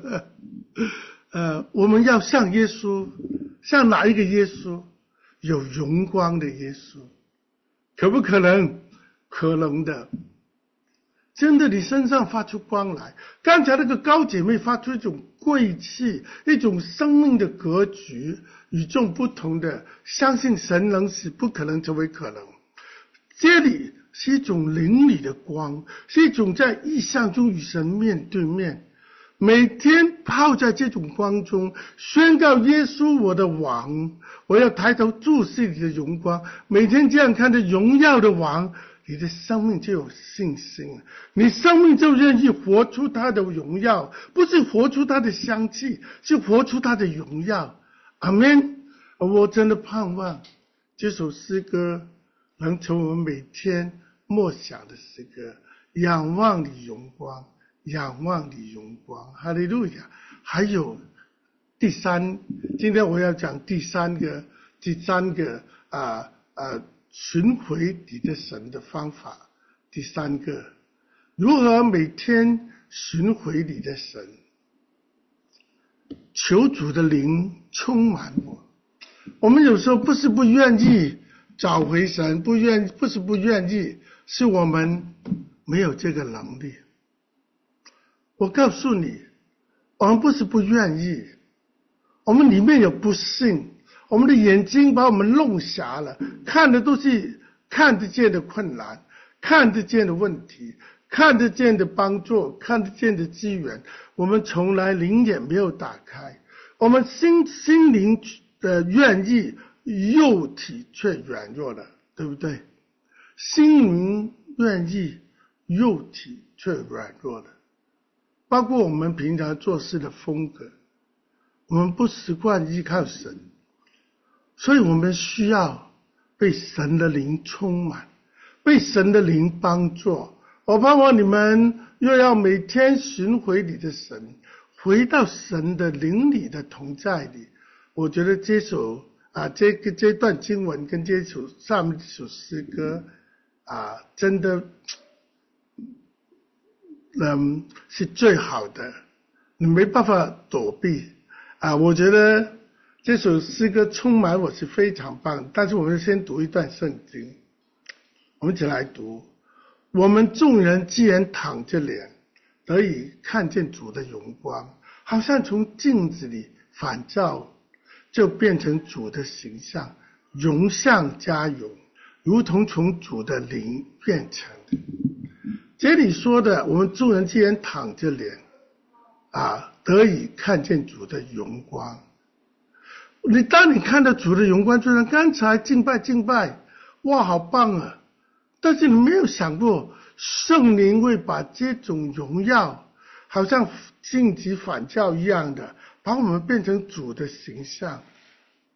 我们要像耶稣，像哪一个耶稣？有荣光的耶稣，可不可能？可能的。真的，你身上发出光来。刚才那个高姐妹发出一种贵气，一种生命的格局，与众不同的，相信神能使不可能成为可能。这里是一种灵里的光，是一种在意象中与神面对面，每天泡在这种光中，宣告耶稣我的王，我要抬头注视你的荣光。每天这样看着荣耀的王，你的生命就有信心，你生命就愿意活出他的荣耀，不是活出他的香气，是活出他的荣耀。阿们。我真的盼望这首诗歌能成为我们每天默想的诗歌，仰望你荣光，仰望你荣光，哈利路亚。还有今天我要讲第三个寻回你的神的方法。第三个，如何每天寻回你的神？求主的灵充满我。我们有时候不是不愿意找回神，不是不愿意，是我们没有这个能力。我告诉你，我们不是不愿意，我们里面有不信，我们的眼睛把我们弄瞎了，看的都是看得见的困难，看得见的问题，看得见的帮助，看得见的资源，我们从来灵眼没有打开。我们心灵愿意，肉体却软弱了，对不对？心灵愿意，肉体却软弱了。包括我们平常做事的风格，我们不习惯依靠神，所以我们需要被神的灵充满，被神的灵帮助。我盼望你们又要每天寻回你的神，回到神的灵里的同在里。我觉得这段经文跟上面这首诗歌真的是最好的，你没办法躲避我觉得这首诗歌充满我是非常棒。但是我们先读一段圣经，我们一起来读。我们众人既然躺着脸，得以看见主的荣光，好像从镜子里反照，就变成主的形象，荣上加荣，如同从主的灵变成的。这里说的，我们众人既然躺着脸得以看见主的荣光。当你看到主的荣光，就像刚才敬拜，哇，好棒啊！但是你没有想过，圣灵会把这种荣耀，好像镜子反照一样的，把我们变成主的形象。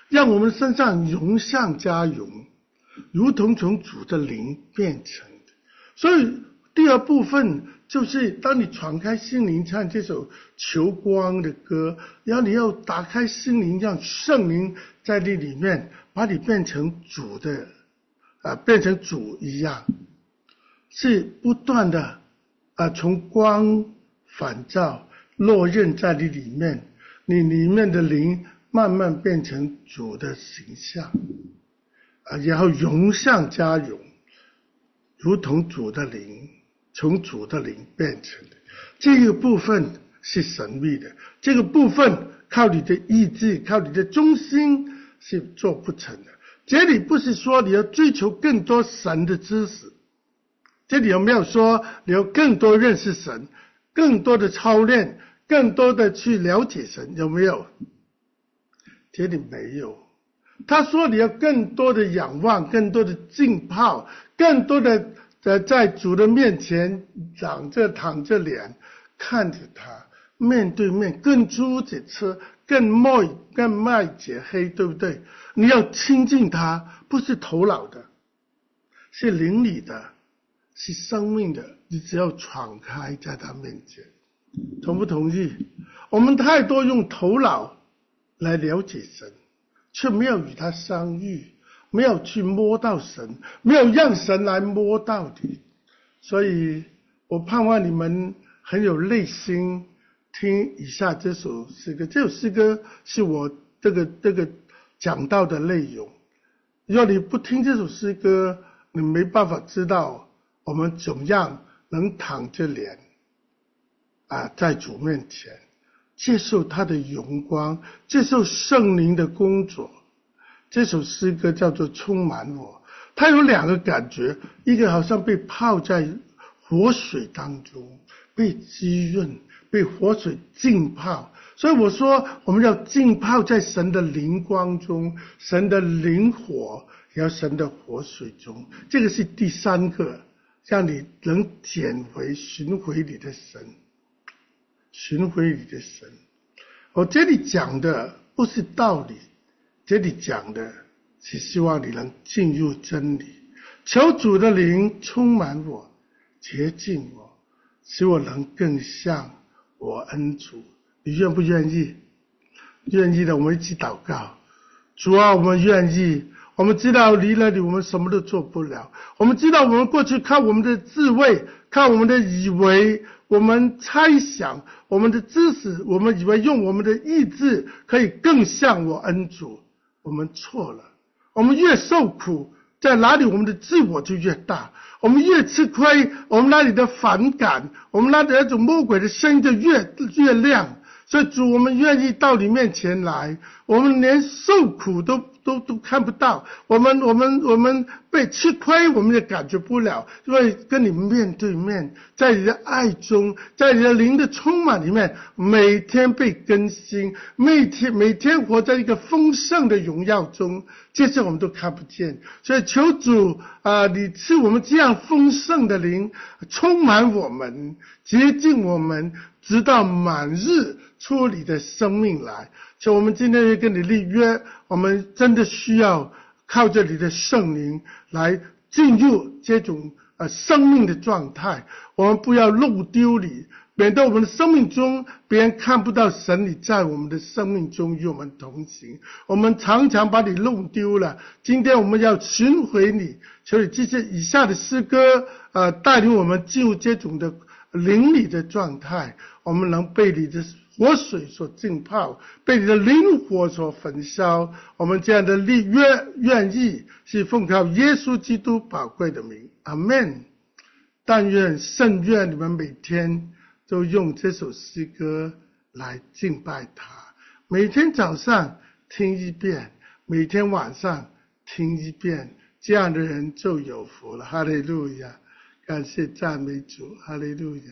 让我们身上荣上加荣，如同从主的灵变成的。所以第二部分就是当你敞开心灵唱这首求光的歌，然后你要打开心灵，让圣灵在你里面把你变成主的变成主一样，是不断的从光反照落印在你里面，你里面的灵慢慢变成主的形象然后荣上加荣，如同主的灵，从主的灵变成的。这个部分是神秘的，这个部分靠你的意志，靠你的忠心是做不成的。这里不是说你要追求更多神的知识，这里有没有说你要更多认识神，更多的操练，更多的去了解神，有没有？这里没有。他说你要更多的仰望，更多的浸泡，更多的在主的面前躺着脸看着他，面对面，更猪着吃，更麦解黑，对不对？你要亲近他，不是头脑的，是灵里的，是生命的，你只要敞开在他面前。同不同意？我们太多用头脑来了解神，却没有与他相遇，没有去摸到神，没有让神来摸到你。所以我盼望你们很有耐心听以下这首诗歌。这首诗歌是我这个讲到的内容。如果你不听这首诗歌，你没办法知道我们怎样能躺着脸在主面前接受他的荣光，接受圣灵的工作。这首诗歌叫做充满我，它有两个感觉，一个好像被泡在活水当中，被滋润，被活水浸泡。所以我说我们要浸泡在神的灵光中，神的灵火，也要神的活水中。这个是第三个，让你能捡回寻回你的神，寻回你的神。我这里讲的不是道理，这里讲的是希望你能进入真理。求主的灵充满我，洁净我，使我能更像我恩主。你愿不愿意？愿意的，我们一起祷告。主啊，我们愿意。我们知道离了你我们什么都做不了，我们知道我们过去靠我们的智慧，靠我们的以为，我们猜想，我们的知识，我们以为用我们的意志可以更像我恩主，我们错了。我们越受苦，在哪里我们的自我就越大，我们越吃亏，我们那里的反感，我们那里那种魔鬼的声音就越亮。所以主，我们愿意到你面前来，我们连受苦都看不到，我们被吃亏我们也感觉不了，因为跟你面对面，在你的爱中，在你的灵的充满里面，每天被更新，每天活在一个丰盛的荣耀中，这些我们都看不见。所以求主你赐我们这样丰盛的灵，充满我们，洁净我们，直到满日出你的生命来。所以我们今天要跟你立约，我们真的需要靠着你的圣灵来进入这种生命的状态。我们不要漏丢你，免得我们的生命中别人看不到神你在我们的生命中与我们同行。我们常常把你弄丢了，今天我们要寻回你。所以这些以下的诗歌带领我们进入这种的灵里的状态，我们能被你的活水所浸泡，被你的灵火所焚烧。我们这样的立约愿意，是奉靠耶稣基督宝贵的名，阿们。但愿圣愿你们每天都用这首诗歌来敬拜他，每天早上听一遍，每天晚上听一遍，这样的人就有福了。哈利路亚，感谢赞美主，哈利路亚。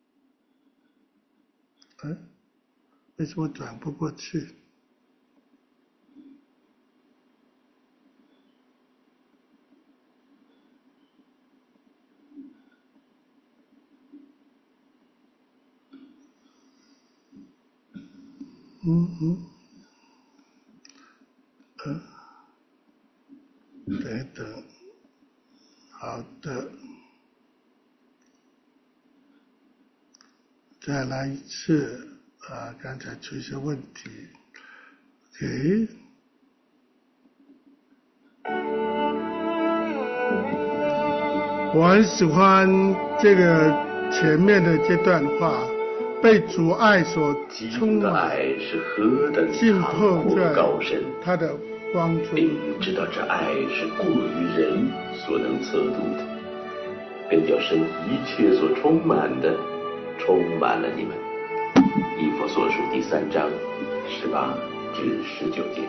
为什么转不过去？ 等等。好的，再来一次刚才出现问题。OK， 我很喜欢这个前面的这段话，被主爱所充满， 爱是何等浸透在高深， 他的光中， 并知道这爱是过于人所能测度的，便叫神一切所充满的，充满了你们。以弗所书第3章18至19节。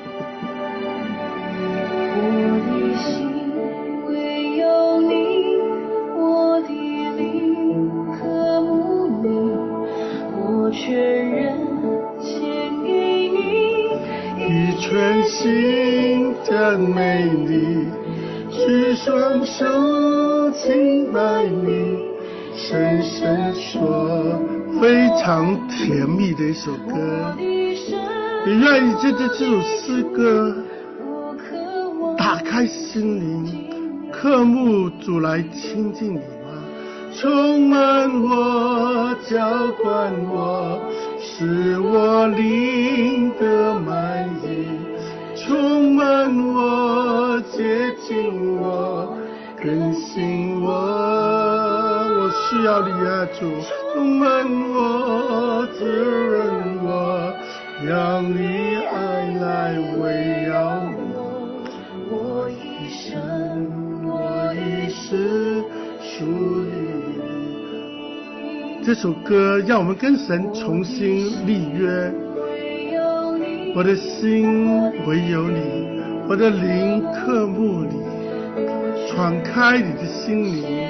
我的心唯有你，我的灵渴慕你，我全人献给你， 以全心赞美你，举双手敬拜你，深深说。非常甜蜜的一首歌，你愿意借着这首诗歌打开心灵，渴慕主来亲近你吗？充满我，浇灌我，使我灵得满意，充满我，接近我，更新我，我需要你啊，主，充满我，滋润我，让你爱来围绕我，我一生，我一世属于你。这首歌让我们跟神重新立约，我的心唯有你，我的灵渴慕你，敞开你的心灵，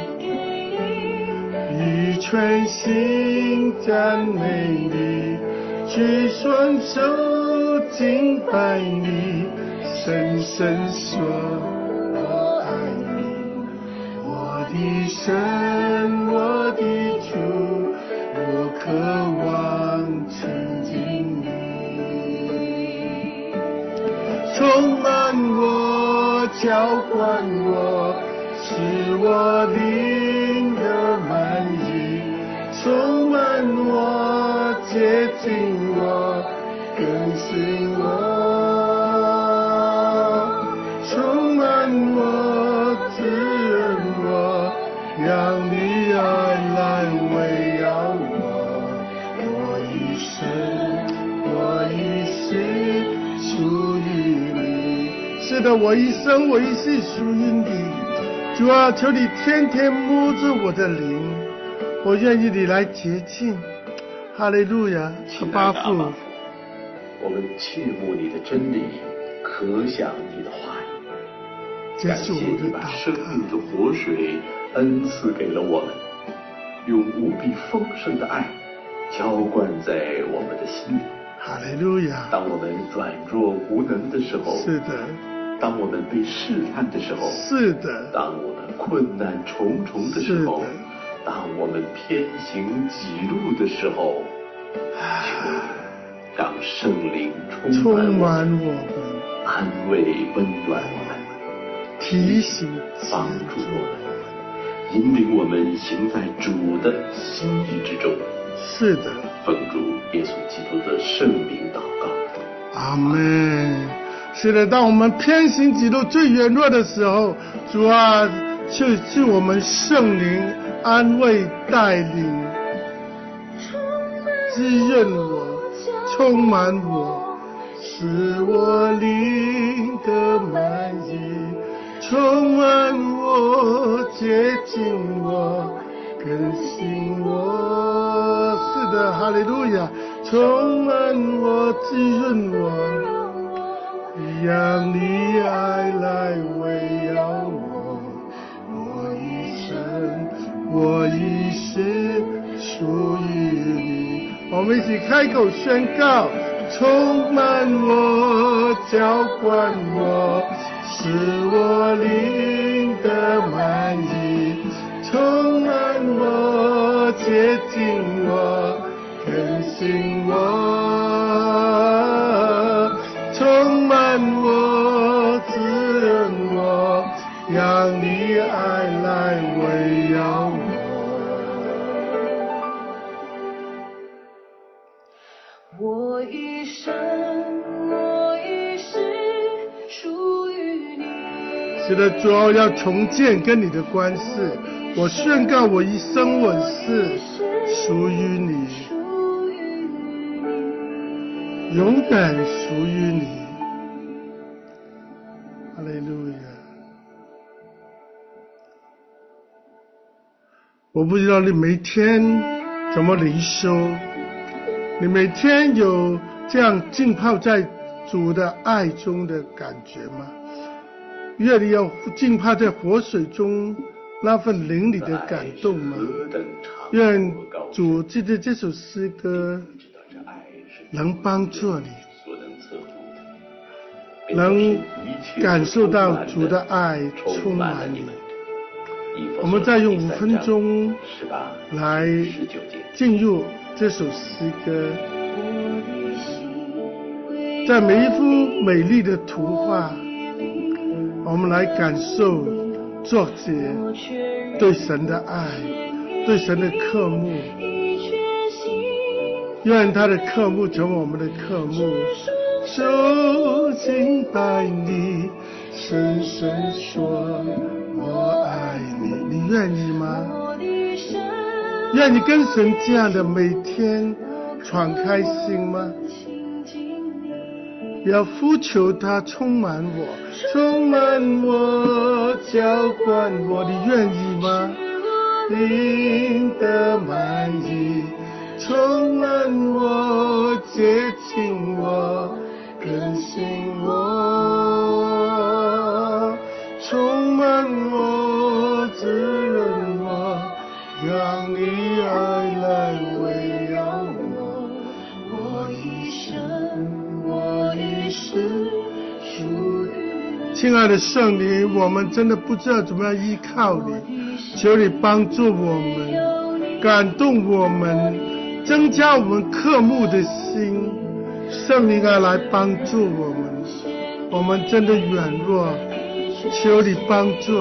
以全心赞美你，举双手敬拜你，深深说我爱你，我的神，我的主，我渴望亲近你，充满我，浇灌我，使我灵得满意，充满我，接近我，更新我，充满我，滋润我，让你爱来围绕我，我一生，我一世属于你。是的，我一生，我一世属于你。主啊，求你天天摸着我的灵，我愿意你来洁净。哈利路亚， 亲爱的阿父， 爸父，我们切慕你的真理，可想你的话语。感谢你把生命的活水恩赐给了我们，用无比丰盛的爱浇灌在我们的心里。 哈利路亚。 当我们软弱无能的时候， 是的。 当我们被试探的时候， 是的。 当我们困难重重的时候，当我们偏行己路的时候，求让圣灵充满我们，安慰温暖我们， 提醒帮助我们，引领我们行在主的心意之中。 是的， 奉主耶稣基督的圣名祷告， 阿们。是的，当我们偏行己路最软弱的时候，主啊，是我们圣灵安慰带领，滋润我，充满我，使我灵得满意，充满我，接近我，更新我。是的，哈利路亚，充满我，滋润我，让你爱来围绕我，我一生，我一世属于你。我们一起开口宣告：充满我，浇灌我，使我灵得满意，充满我，接近我，更新我。充满我，滋润我， 让你爱来围绕我。我一生，我一世属于你。 是的，主要重建跟你的关系。我宣告我一生我是属于你，永远属于你。哈利路亚！我不知道你每天怎么灵修，你每天有这样浸泡在主的爱中的感觉吗？愿你要浸泡在活水中那份灵里的感动吗？愿主记得这首诗歌能帮助你，能感受到主的爱充满你。我们再用5分钟来进入这首诗歌，在每一幅美丽的图画，我们来感受作者对神的爱，对神的渴慕。愿他的渴慕成为我们的渴慕，就敬拜你，深深说我爱你。你愿意吗？愿你跟神这样的每天敞开心吗？要呼求他充满我，充满我，浇灌我。你愿意吗？灵的满意，充满我，接近我，更新我，充满我，滋润我，让你爱来围绕我。我一生，我一世属于你。亲爱的圣灵，我们真的不知道怎么样依靠你，求你帮助我们，感动我们，增加我们渴慕的心。圣灵啊，来帮助我们，我们真的软弱，求你帮助。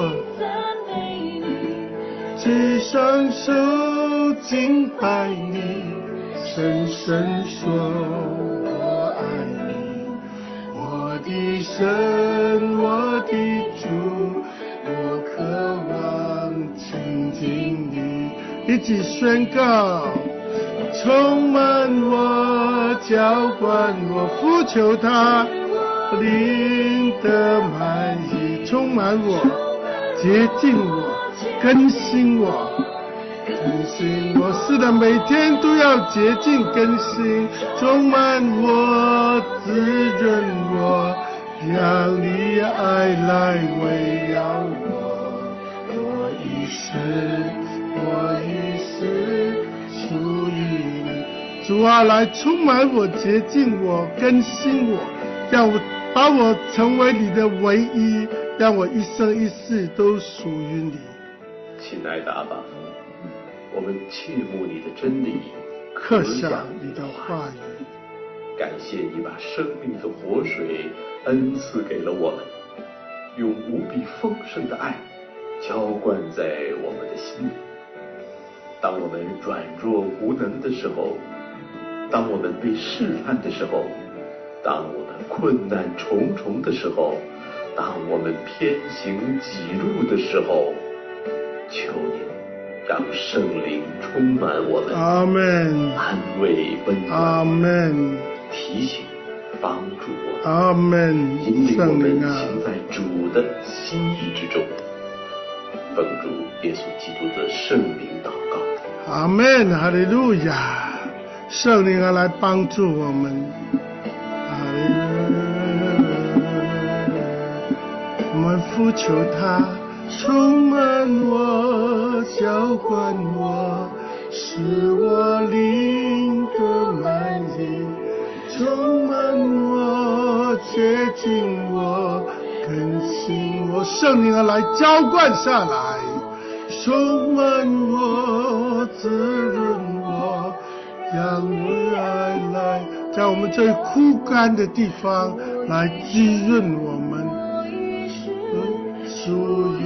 举双手敬拜你，深深说我爱你，我的神，我的主，我渴望亲近你。一起宣告，充满我，浇灌我，呼求他灵的满意，充满我，洁净我，更新我，更新我。是的，每天都要洁净更新，充满我，滋润我，让你爱来围绕我。我一生，我一世属于你。主啊，来充满我，洁净我，更新我，让我把我成为你的唯一，让我一生一世都属于你。 亲爱的阿爸父，我们切慕你的真理， 刻想你的话语。 感谢你把生命的活水恩赐给了我们，用无比丰盛的爱浇灌在我们的心里。当我们软弱无能的时候，当我们被试探的时候，当我们困难重重的时候，当我们偏行己路的时候，求你让圣灵充满我们， 阿们， 安慰温暖， 阿们， 提醒帮助我们， 阿们， 引领我们圣灵啊， 行在主的心意之中。奉主耶稣基督的圣名祷告， 阿们，哈利路亚。圣灵啊，来帮助我们，哈利路亚。我们呼求他充满我，浇灌我，使我灵的满意，充满我，接近我，更新我。圣灵啊，来浇灌下来，充满我，滋润我，让我爱来在我们最枯干的地方来滋润我们，属于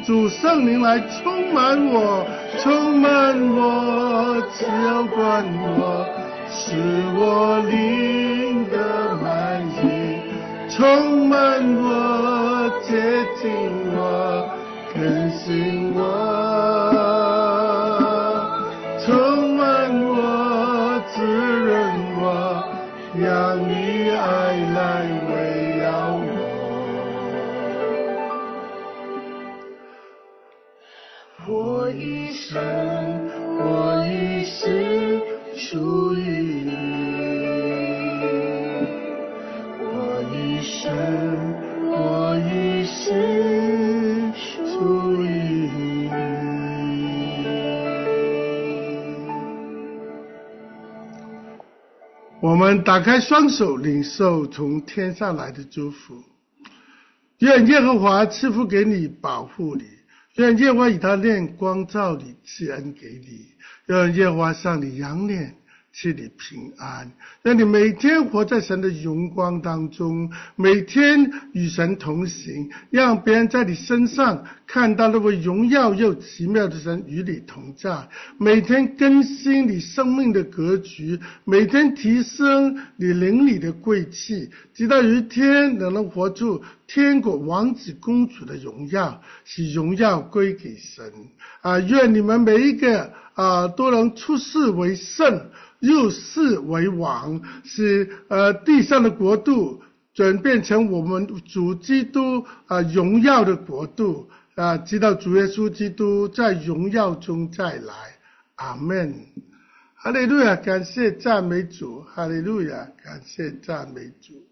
主圣灵来充满我，充满我，浇灌我，使我灵的满溢，充满我，接近我，更新我，充满我，滋润我，让你爱来围绕我。我一生，我一世属于你，我一生，我一世属于你。我们打开双手，领受从天上来的祝福。愿耶和华赐福给你，保护你。愿耶和华以他脸光照你，赐恩给你。愿耶和华向你扬脸，赐你平安。让你每天活在神的荣光当中，每天与神同行，让别人在你身上看到那位荣耀又奇妙的神与你同在。每天更新你生命的格局，每天提升你灵里的贵气，直到有一天能活出天国王子公主的荣耀，使荣耀归给神。愿你们每一个都能出世为圣，入世为王，使地上的国度转变成我们主基督荣耀的国度，直到主耶稣基督在荣耀中再来。阿们。哈利路亚，感谢赞美主，哈利路亚，感谢赞美主。